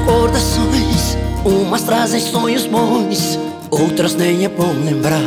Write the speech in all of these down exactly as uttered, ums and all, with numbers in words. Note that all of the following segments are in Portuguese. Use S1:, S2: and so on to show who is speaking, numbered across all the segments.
S1: recordações, umas trazem sonhos bons, outras nem é bom lembrar.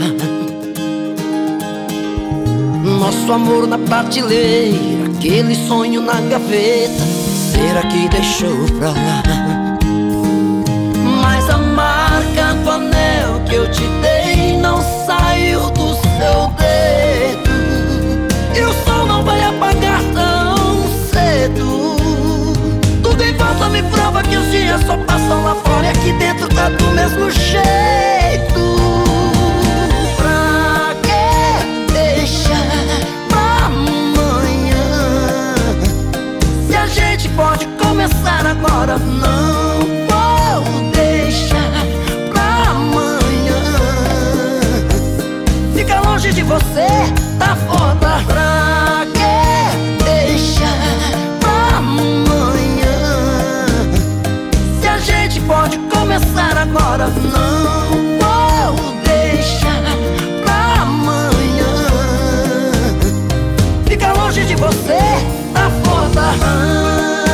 S1: Nosso amor na prateleira, aquele sonho na gaveta, será que deixou pra lá? Mas a marca do anel que eu te dei não saiu do seu dedo, e o sol não vai apagar tão cedo. Tudo em volta me prova que os dias só passam lá fora, e aqui dentro tá do mesmo jeito. Pra que deixar pra amanhã, se a gente pode começar agora? Não vou deixar pra amanhã. Fica longe de você, tá foda. Pra que deixar pra amanhã, se a gente pode começar agora? Não vou deixar pra amanhã. Fica longe de você, tá foda.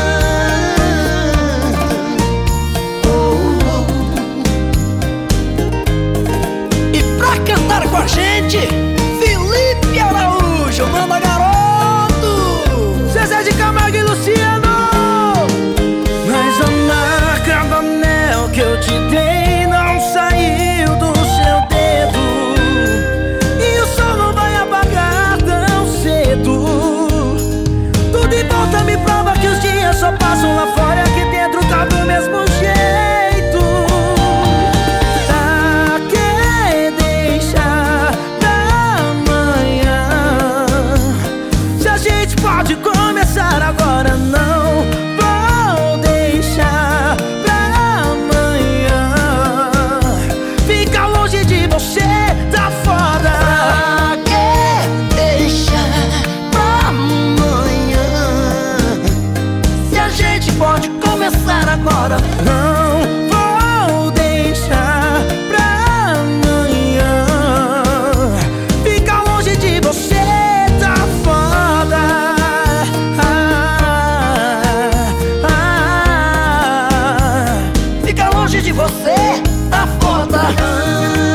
S1: Cantar com a gente, Felipe Araújo, manda garoto, Zezé de Camargo e Luciano.
S2: Mas a marca do anel que eu te dei não saiu do seu dedo, e o sol não vai apagar tão cedo. Tudo em volta me prova que os dias só passam lá fora, e aqui dentro tá do mesmo jeito. Pode começar agora, não vou deixar pra amanhã. Fica longe de você, tá foda.
S1: Pra que deixar pra amanhã, se a gente pode começar agora?
S2: Não vou deixar pra amanhã. Fica longe de você, tá foda.
S1: De você, tá foda.